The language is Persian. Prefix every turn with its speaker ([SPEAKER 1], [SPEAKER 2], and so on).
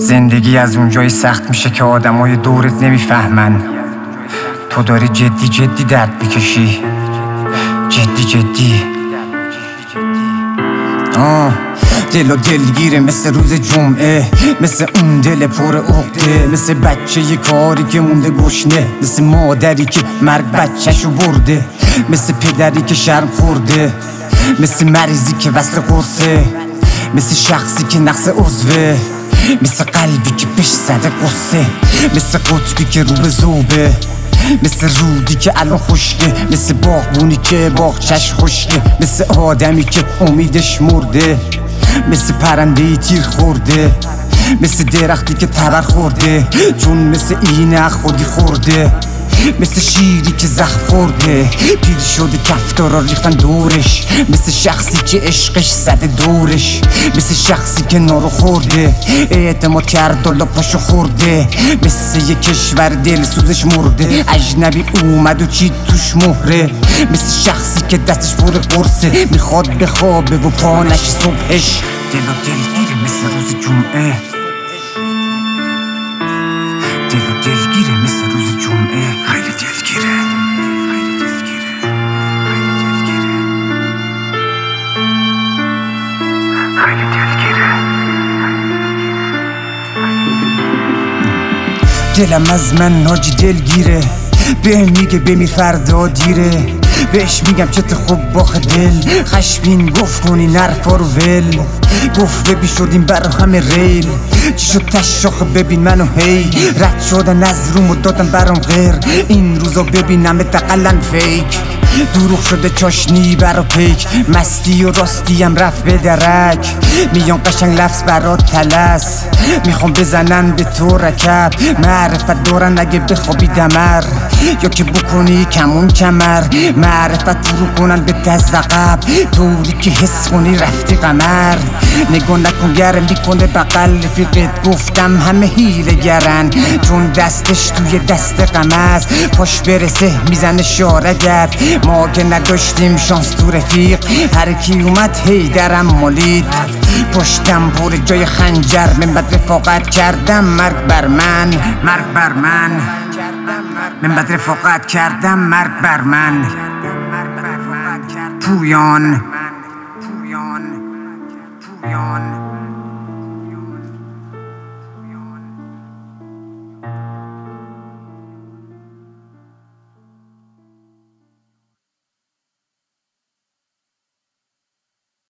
[SPEAKER 1] زندگی از اونجایی سخت میشه که آدمای دورت نمیفهمن. تو داری جدی جدی درد میکشی، جدی جدی. دل و دلگیره مثل روز جمعه، مثل اون دل پر عقده، مثل بچه یه کاری که مونده گشنه، مثل مادری که مرگ بچه‌شو برده، مثل پدری که شرم خورده، مثل مریضی که وصل قرصه، مثل شخصی که نقص عضوه، مثل قلبی که بهش زده قصه، مثل قطبی که رو به ذوبه، مثل رودی که الان خشکه، مثل باغبونی که باغچش خشکه، مثل آدمی که امیدش مرده، مثل پرنده‌ای تیر خورده، مثل درختی که تبر خورده چون مثل اینه خودی خورده، مثل شیری که زخم خورده پیر شده کفتارا ریختن دورش، مثل شخصی که عشقش زده دورش، مثل شخصی که نارو خورده اعتماد کرد و پاشو خورده، مثل یه کشور دل سوزش مرده اجنبی اومد و چی توش مهره، مثل شخصی که دستش پر قرصه میخواد بخوابه و پانش صبحش. دل و دلگیره مثل روز جمعه، دل و دلگیره مثل روز جمعه، خیلی دلگیره، خیلی دلگیره، خیلی دلگیره، خیلی دلگیره. دلم از من ناجی دلگیره، بهم میگه بمیر فردا دیره، بهش میگم چه خوب باخ دل، خشمین گفت کنی نرفا رو ول، گفت ببین شدیم برا همه ریل، چی شد تشاخ ببین منو هی، رد شدن از روم و دادم برام غیر، این روزا ببینم دقلن فیک، دروغ شده چاشنی برا پیک، مستی و راستی هم رفت به درک، میان قشنگ لفظ برات تلس، میخوام بزنن به تو رکب، معرفت دارن اگه بخوابی دمر، یا که بکنی کمون کمر، معرفت فرو کنن به دست عقب، طوری که حس کنی رفتی قمر، نگاه نکن گرم میکنه بغل رفیقت، گفتم همه حیله گرن چون دستش توی دست غم است، پاش برسه میزنه شارگت، ما که نداشتیم شانس تو رفیق، هر کی اومد هی درم مالید، پشتم پر جای خنجر، من بد رفاقت کردم مرگ بر من، مرگ بر من، من بد رفاقت کردم مرگ بر من. پویان